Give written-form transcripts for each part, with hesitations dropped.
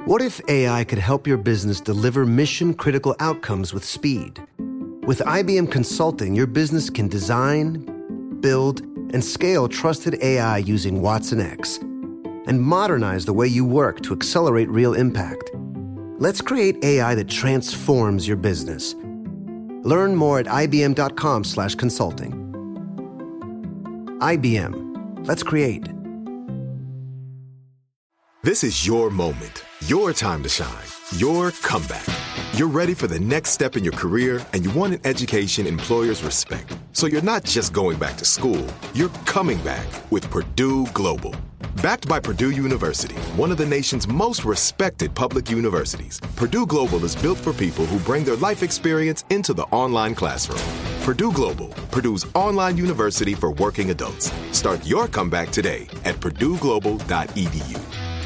What if AI could help your business deliver mission-critical outcomes with speed? With IBM Consulting, your business can design, build, and scale trusted AI using Watson X and modernize the way you work to accelerate real impact. Let's create AI that transforms your business. Learn more at ibm.com/consulting. IBM. Let's create. This is your moment, your time to shine, your comeback. You're ready for the next step in your career, and you want an education employers respect. So you're not just going back to school, you're coming back with Purdue Global. Backed by Purdue University, one of the nation's most respected public universities, Purdue Global is built for people who bring their life experience into the online classroom. Purdue Global, Purdue's online university for working adults. Start your comeback today at purdueglobal.edu.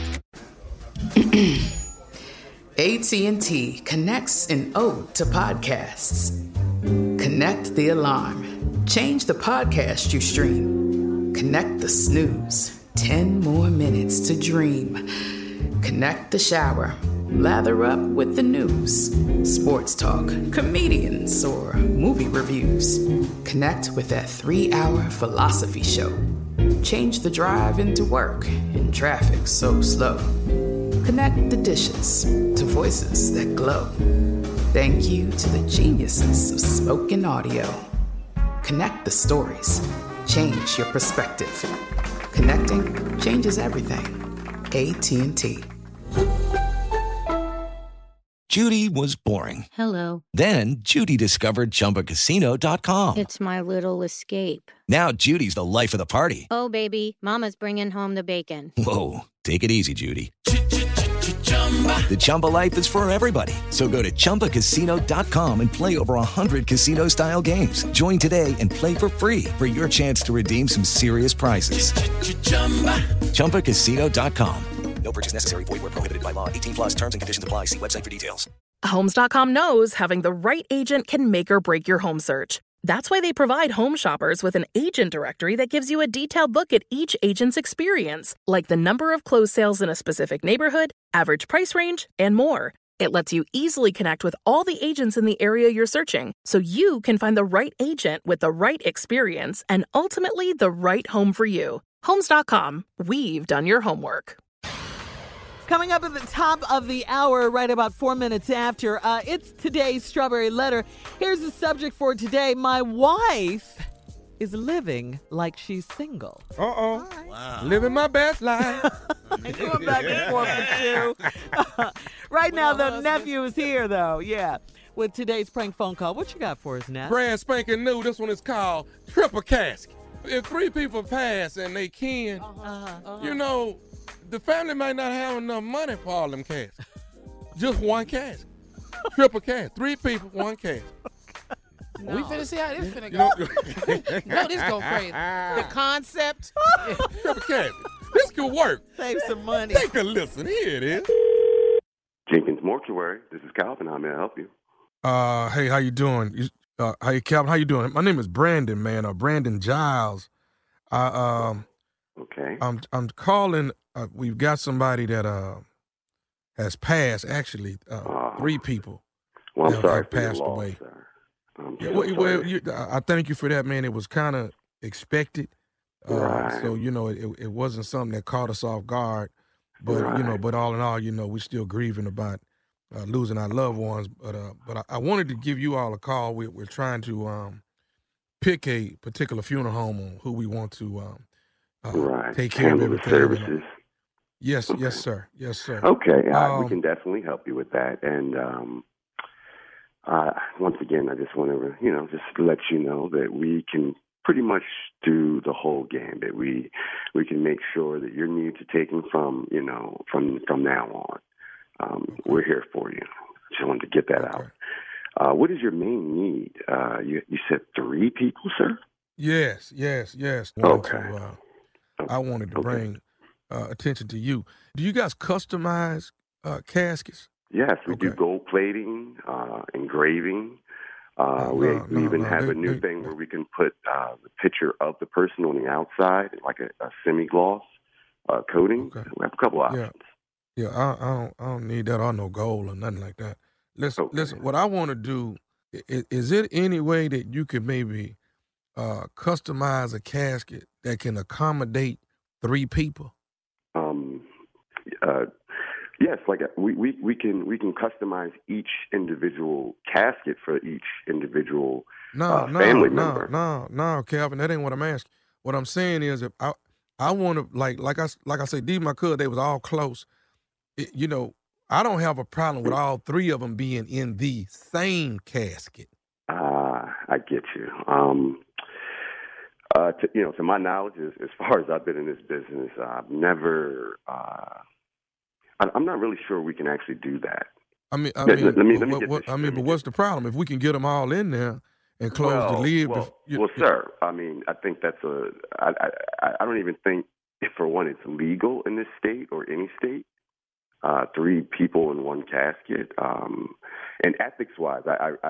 AT&T connects an ode to podcasts. Connect the alarm. Change the podcast you stream. Connect the snooze. 10 more minutes to dream. Connect the shower. Lather up with the news. Sports talk, comedians, or movie reviews. Connect with that 3-hour philosophy show. Change the drive into work in traffic so slow. Connect the dishes to voices that glow. Thank you to the geniuses of spoken audio. Connect the stories. Change your perspective. Connecting changes everything. AT&T. Judy was boring. Hello. Then Judy discovered ChumbaCasino.com. It's my little escape. Now Judy's the life of the party. Oh, baby, mama's bringing home the bacon. Whoa, take it easy, Judy. The Chumba life is for everybody. So go to ChumbaCasino.com and play over 100 casino-style games. Join today and play for free for your chance to redeem some serious prizes. ChumbaCasino.com. No purchase necessary. Void where prohibited by law. 18 plus terms and conditions apply. See website for details. Homes.com knows having the right agent can make or break your home search. That's why they provide home shoppers with an agent directory that gives you a detailed look at each agent's experience, like the number of closed sales in a specific neighborhood, average price range, and more. It lets you easily connect with all the agents in the area you're searching, so you can find the right agent with the right experience and ultimately the right home for you. Homes.com. We've done your homework. Coming up at the top of the hour, right about 4 minutes after, it's today's Strawberry Letter. Here's the subject for today. My wife is living like she's single. Uh-oh. Wow. Living my best life. Going back and forth with you. Right now, the nephew is here, though. Yeah. With today's prank phone call. What you got for us, Nat? Brand spanking new. This one is called Triple Casket. If 3 people pass and they can, you know, the family might not have enough money for all them caskets. Just one casket. Triple casket. 3 people, 1 casket. No. We finna see how this finna go. No, this go crazy. The concept. Triple casket. This could work. Save some money. Take a listen. Here it is. Jenkins Mortuary. This is Calvin. How may I help you? Hey, how you doing? Hey, Calvin, how you doing? My name is Brandon, man. Brandon Giles. Okay. I'm calling. We've got somebody that has passed. Actually, 3 people. Well, I'm sorry have for your passed loss, away. sir. I thank you for that, man. It was kind of expected. Right. So it wasn't something that caught us off guard. But right. But all in all, we're still grieving about losing our loved ones. But I wanted to give you all a call. We're trying to pick a particular funeral home on who we want to take care Handle of the everything. services. Yes, Okay. yes, sir. Yes, sir. Okay, we can definitely help you with that. And once again, I just want to, just let you know that we can pretty much do the whole gambit. We can make sure that your needs are taken from now on. We're here for you. Just wanted to get that out. What is your main need? You said 3 people, sir? Yes. Okay. I wanted to bring attention to you. Do you guys customize caskets? Yes, we do gold plating, engraving. We even have a new thing where we can put the picture of the person on the outside, like a semi-gloss coating. Okay. We have a couple options. Yeah, I don't need that or no gold or nothing like that. Listen. What I want to do is it any way that you could maybe customize a casket that can accommodate 3 people? Yes, like we can customize each individual casket for each individual family member. No, Calvin, that ain't what I'm asking. What I'm saying is, if I want to like I said, these my cousins, they was all close. I don't have a problem with all 3 of them being in the same casket. I get you. To my knowledge, as far as I've been in this business, I've never. I'm not really sure we can actually do that. But what's the problem? If we can get them all in there and close the lid. Sir, I think that's I don't even think, for one, it's legal in this state or any state. 3 people in one casket, and ethics-wise,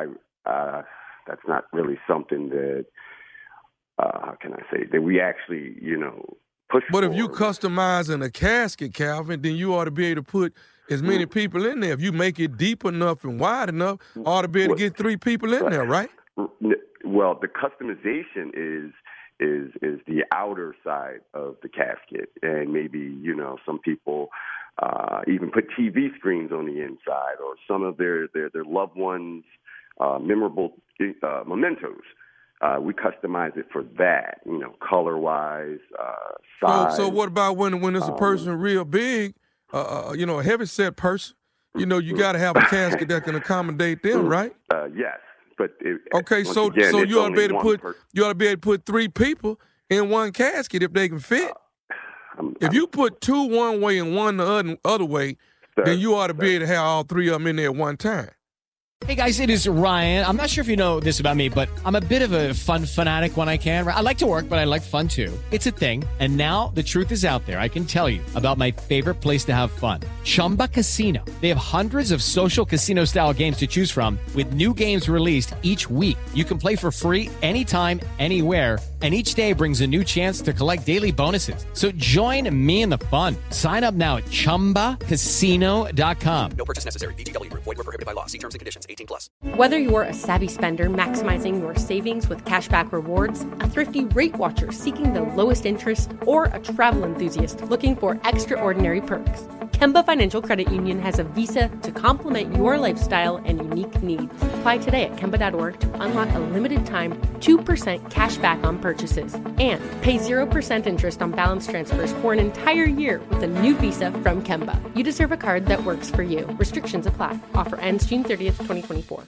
that's not really something that. How can I say that we actually, push? But for. If you customizing a casket, Calvin, then you ought to be able to put as many people in there. If you make it deep enough and wide enough, ought to be able to get 3 people in there, right? Well, the customization is the outer side of the casket, and maybe some people even put TV screens on the inside, or some of their loved ones' memorable mementos. We customize it for that, color-wise, size. So what about when it's a person real big, a heavy-set person? You got to have a casket that can accommodate them, right? Yes, but so you ought to be able to put 3 people in one casket if they can fit. If you put 2 one way and 1 the other way, then you ought to be able to have all 3 of them in there at one time. Hey guys, it is Ryan. I'm not sure if you know this about me, but I'm a bit of a fun fanatic when I can. I like to work, but I like fun too. It's a thing. And now the truth is out there. I can tell you about my favorite place to have fun. Chumba Casino. They have hundreds of social casino style games to choose from with new games released each week. You can play for free anytime, anywhere. And each day brings a new chance to collect daily bonuses. So join me in the fun. Sign up now at ChumbaCasino.com. No purchase necessary. VGW. Void where prohibited by law. See terms and conditions. 18+. Whether you're a savvy spender maximizing your savings with cashback rewards, a thrifty rate watcher seeking the lowest interest, or a travel enthusiast looking for extraordinary perks, Kemba Financial Credit Union has a visa to complement your lifestyle and unique needs. Apply today at Kemba.org to unlock a limited time 2% cash back on purchases and pay 0% interest on balance transfers for an entire year with a new visa from Kemba. You deserve a card that works for you. Restrictions apply. Offer ends June 30th, 2024.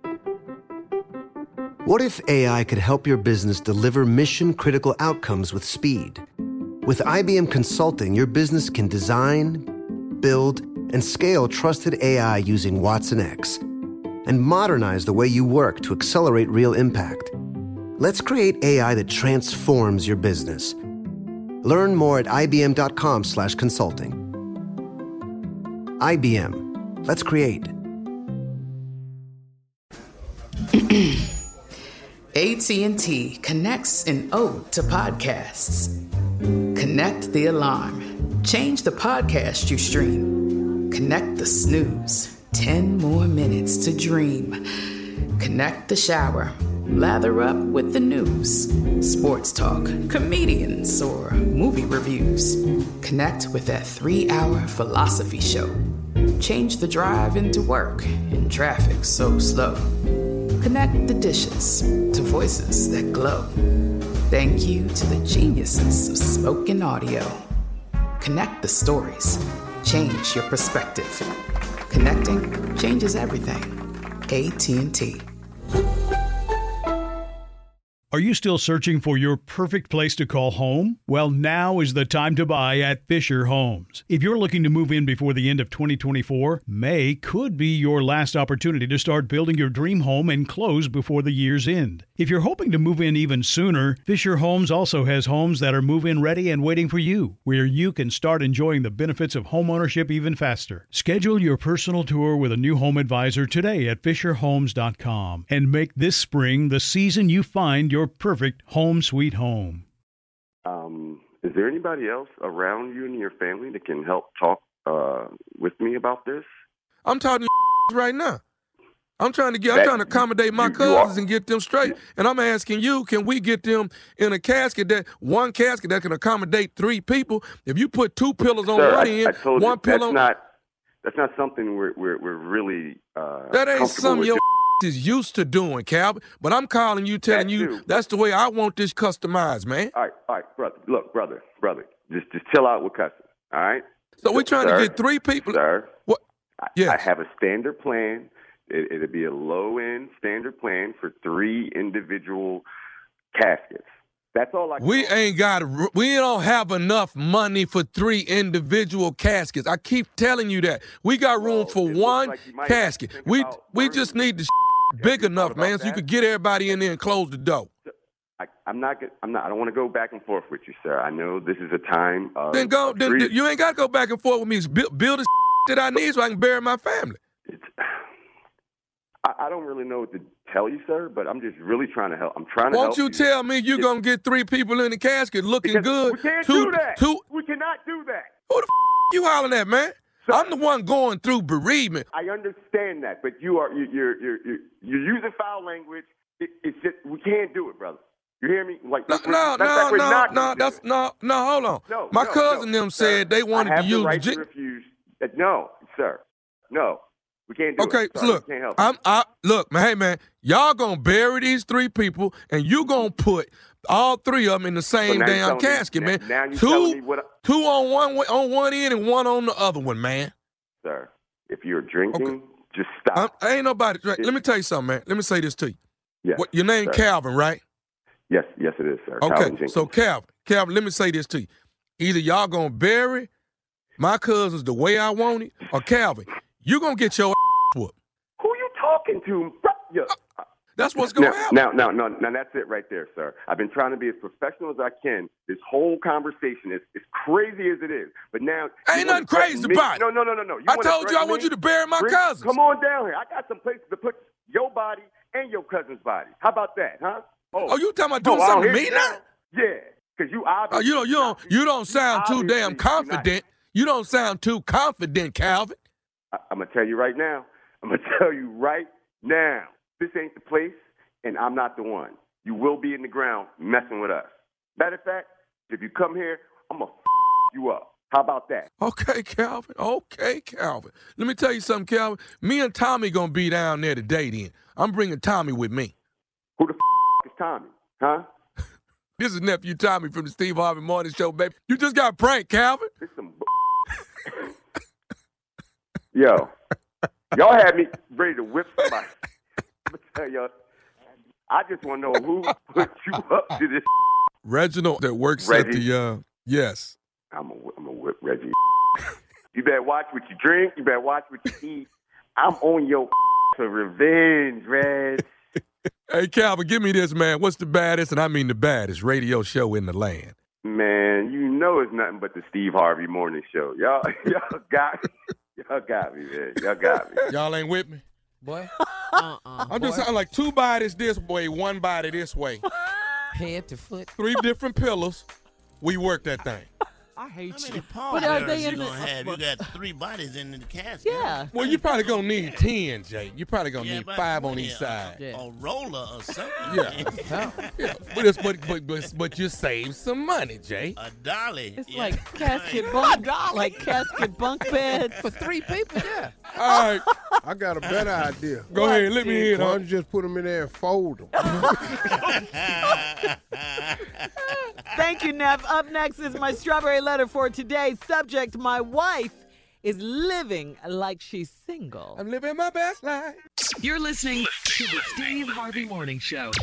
What if AI could help your business deliver mission-critical outcomes with speed? With IBM Consulting, your business can design, build, and scale trusted AI using watsonx, and modernize the way you work to accelerate real impact. Let's create AI that transforms your business. Learn more at ibm.com/consulting. IBM. Let's create. AT&T connects an ode to podcasts. Connect the alarm. Change the podcast you stream. Connect the snooze. 10 more minutes to dream. Connect the shower. Lather up with the news. Sports talk, comedians, or movie reviews. Connect with that 3-hour philosophy show. Change the drive into work in traffic so slow. Connect the dishes to voices that glow. Thank you to the geniuses of spoken audio. Connect the stories. Change your perspective. Connecting changes everything. AT&T. Are you still searching for your perfect place to call home? Well, now is the time to buy at Fisher Homes. If you're looking to move in before the end of 2024, May could be your last opportunity to start building your dream home and close before the year's end. If you're hoping to move in even sooner, Fisher Homes also has homes that are move-in ready and waiting for you, where you can start enjoying the benefits of homeownership even faster. Schedule your personal tour with a new home advisor today at FisherHomes.com and make this spring the season you find your perfect home sweet home. Is there anybody else around you and your family that can help talk with me about this? I'm talking to right now. I'm trying to accommodate my cousins and get them straight. And I'm asking you, can we get them in a casket one casket that can accommodate 3 people? If you put 2 pillows on one end, one pillow. That's not something we're really. That ain't something your is used to doing, Calvin. But I'm calling you, telling you that's the way I want this customized, man. All right, brother. Look, brother. Just chill out with cussing. All right. So we're trying to get 3 people. Sir. What? Yes. I have a standard plan. It'll be a low-end standard plan for 3 individual caskets. That's all I can We don't have enough money for 3 individual caskets. I keep telling you that. We got room for 1 casket. We just need the big enough, man, so you could get everybody in there and close the door. I don't want to go back and forth with you, sir. I know this is a time of... Then you ain't got to go back and forth with me. Build the that I need so I can bury my family. I don't really know what to tell you, sir, but I'm just really trying to help. I'm trying to help you. Won't you tell me you're going to get 3 people in the casket looking good? We can't do that. We cannot do that. Who the you hollering at, man? Sir, I'm the one going through bereavement. I understand that, but you're using foul language. It's just, we can't do it, brother. You hear me? Like hold on. My cousin them said they wanted to use the right to refuse. No, sir. No. We can't do it. Okay, look, look, man, hey, man, y'all gonna bury these 3 people, and you gonna put all 3 of them in the same damn casket, man. Now you 2 on one end and 1 on the other one, man. Sir, if you're drinking, just stop. Ain't nobody drinking. Let me tell you something, man. Let me say this to you. Yes, your name Calvin, right? Yes, it is, sir. Okay, so Calvin, let me say this to you. Either y'all gonna bury my cousins the way I want it, or Calvin, you gonna get your whooped. Who you talking to? That's what's gonna happen. Now that's it right there, sir. I've been trying to be as professional as I can. This whole conversation is as crazy as it is. But now ain't nothing crazy about it. No. I told you I want you to bury my cousins. Come on down here. I got some places to put your body and your cousin's body. How about that, huh? Oh, you talking about doing something to me now? Yeah, because you obviously... you don't sound too damn confident. You don't sound too confident, Calvin. I'm going to tell you right now. This ain't the place, and I'm not the one. You will be in the ground messing with us. Matter of fact, if you come here, I'm going to you up. How about that? Okay, Calvin. Let me tell you something, Calvin. Me and Tommy going to be down there today then. I'm bringing Tommy with me. Who the is Tommy, huh? This is nephew Tommy from the Steve Harvey Morning Show, baby. You just got pranked, Calvin. This some Yo, y'all had me ready to whip somebody. I'm gonna tell y'all, I just want to know who put you up to this. Reginald that works Reggie. at the, yes. I'm gonna whip Reggie. You better watch what you drink. You better watch what you eat. I'm on your for revenge, Reg. Hey, Calvin, give me this, man. What's the baddest, and I mean the baddest, radio show in the land? Man, you know it's nothing but the Steve Harvey Morning Show. Y'all got me. Y'all got me, man. Y'all got me. Y'all ain't with me? Boy. I'm just saying, like 2 bodies this way, 1 body this way. Head to foot. 3 different pillars. We work that thing. I hate you. But are they in you got 3 bodies in the casket. Yeah. Well, you probably gonna need 10, Jay. You probably gonna need 5 on each side. A roller or something. Yeah. But you save some money, Jay. A dolly. It's like casket bunk, casket bunk bed for 3 people. Yeah. All right. I got a better idea. Go ahead, let me hear it. Why don't you just put them in there and fold them? Thank you, Nev. Up next is my strawberry letter for today. Subject: my wife is living like she's single. I'm living my best life. You're listening to the Steve Harvey Morning Show.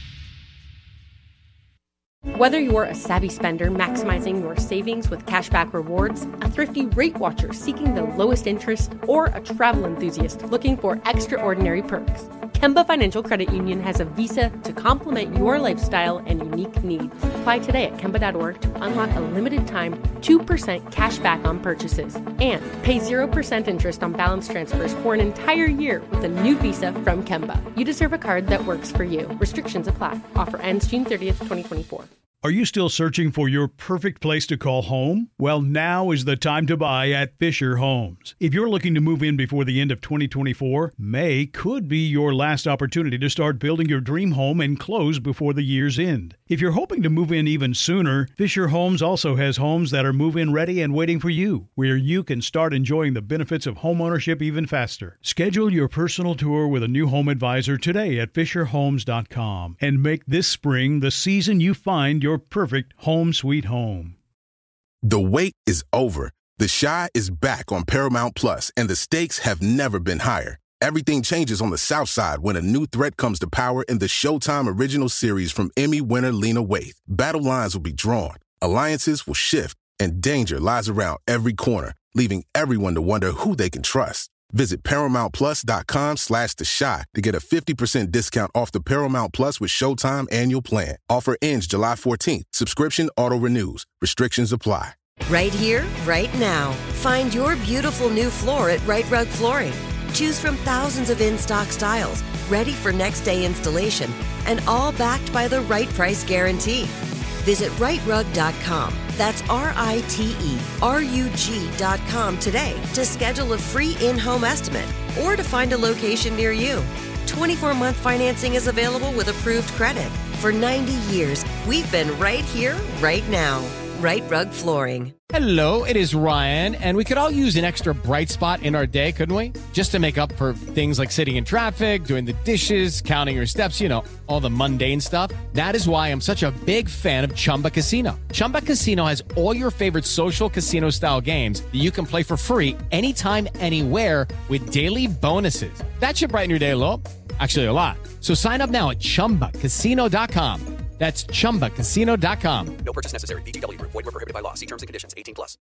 Whether you're a savvy spender maximizing your savings with cashback rewards, a thrifty rate watcher seeking the lowest interest, or a travel enthusiast looking for extraordinary perks, Kemba Financial Credit Union has a visa to complement your lifestyle and unique needs. Apply today at Kemba.org to unlock a limited time 2% cash back on purchases and pay 0% interest on balance transfers for an entire year with a new visa from Kemba. You deserve a card that works for you. Restrictions apply. Offer ends June 30th, 2024. Are you still searching for your perfect place to call home? Well, now is the time to buy at Fisher Homes. If you're looking to move in before the end of 2024, May could be your last opportunity to start building your dream home and close before the year's end. If you're hoping to move in even sooner, Fisher Homes also has homes that are move-in ready and waiting for you, where you can start enjoying the benefits of homeownership even faster. Schedule your personal tour with a new home advisor today at FisherHomes.com and make this spring the season you find your perfect home sweet home. The wait is over. The Chi is back on Paramount Plus, and the stakes have never been higher. Everything changes on the South Side when a new threat comes to power in the Showtime original series from Emmy winner Lena Waithe. Battle lines will be drawn, alliances will shift, and danger lies around every corner, leaving everyone to wonder who they can trust. Visit ParamountPlus.com/The Chi to get a 50% discount off the Paramount Plus with Showtime annual plan. Offer ends July 14th. Subscription auto-renews. Restrictions apply. Right here, right now. Find your beautiful new floor at Right Rug Flooring. Choose from thousands of in-stock styles, ready for next day installation, and all backed by the right price guarantee. Visit rightrug.com. That's RITERUG.com today to schedule a free in-home estimate or to find a location near you. 24-month financing is available with approved credit. For 90 years, we've been right here, right now. Right Rug Flooring. Hello, it is Ryan, and we could all use an extra bright spot in our day, couldn't we? Just to make up for things like sitting in traffic, doing the dishes, counting your steps, you know, all the mundane stuff. That is why I'm such a big fan of Chumba Casino. Chumba Casino has all your favorite social casino-style games that you can play for free anytime, anywhere with daily bonuses. That should brighten your day a little. Actually, a lot. So sign up now at ChumbaCasino.com. That's ChumbaCasino.com. No purchase necessary. VGW Group. Void where prohibited by law. See terms and conditions. 18+.